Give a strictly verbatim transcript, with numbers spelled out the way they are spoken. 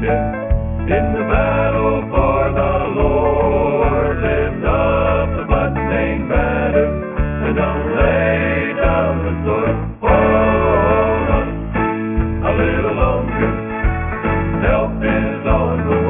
wounded in the battle for the Lord. Lift up the blood-stained banner and don't lay down the sword. Hold on a little longer, help is on the